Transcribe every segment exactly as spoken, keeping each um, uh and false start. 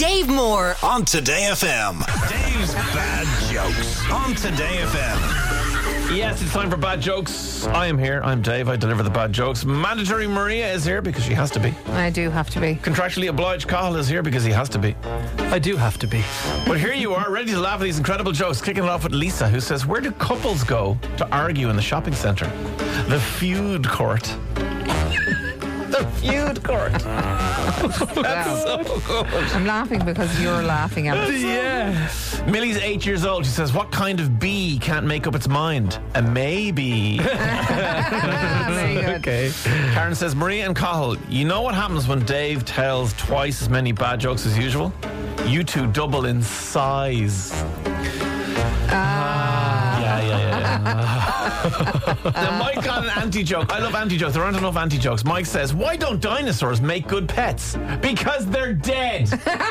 Dave Moore on Today F M. Dave's Bad Jokes on Today F M. Yes, it's time for Bad Jokes. I am here. I'm Dave. I deliver the bad jokes. Mandatory Maria is here because she has to be. I do have to be. Contractually obliged Cathal is here because he has to be. I do have to be. But here you are, ready to laugh at these incredible jokes. Kicking it off with Lisa, who says, where do couples go to argue in the shopping centre? The feud court. The feud court. That's so good. I'm laughing because you're laughing at it. Yeah. Millie's eight years old. She says, what kind of bee can't make up its mind? A maybe. Very good. Okay. Karen says, Maria and Cathal, you know what happens when Dave tells twice as many bad jokes as usual? You two double in size. Ah. Yeah, yeah, yeah, yeah. Now, Mike got an anti-joke. I love anti-jokes. There aren't enough anti-jokes. Mike says, why don't dinosaurs make good pets? Because they're dead.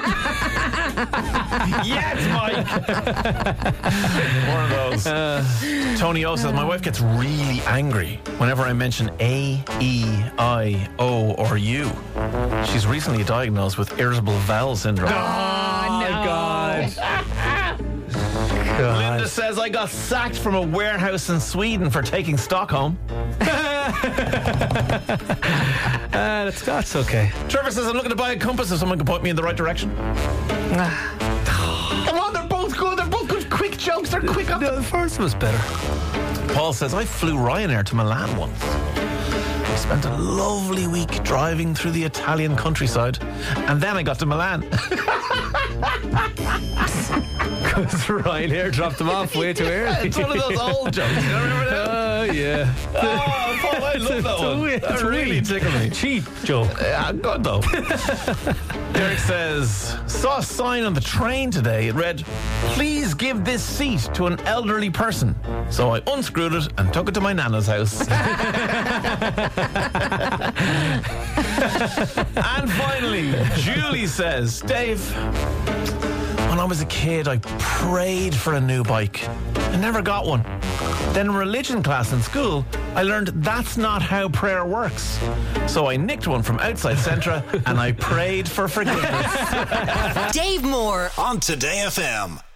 Yes, Mike. One of those. Uh, Tony O says, my wife gets really angry whenever I mention A, E, I, O, or U. She's recently diagnosed with irritable bowel syndrome. Oh, no. God. Linda says, I got sacked from a warehouse in Sweden for taking Stockholm. Uh, that's, that's okay. Trevor says, I'm looking to buy a compass if someone can point me in the right direction. Come on, they're both good. They're both good quick jokes. They're quick. No, the first was better. Paul says, I flew Ryanair to Milan once. I spent a lovely week driving through the Italian countryside, and then I got to Milan. Because Ryanair dropped them off way too early. It's one of those old jokes. You don't remember that? Oh, yeah. Oh, Paul, I love that one. It's That really weird. tickled me. Cheap joke. Yeah, good though. Derek says, saw a sign on the train today. It read, please give this seat to an elderly person. So I unscrewed it and took it to my nana's house. And finally, Julie says, Dave, when I was a kid, I prayed for a new bike. I never got one. Then in religion class in school, I learned that's not how prayer works. So I nicked one from outside Centra and I prayed for forgiveness. Dave Moore on Today F M.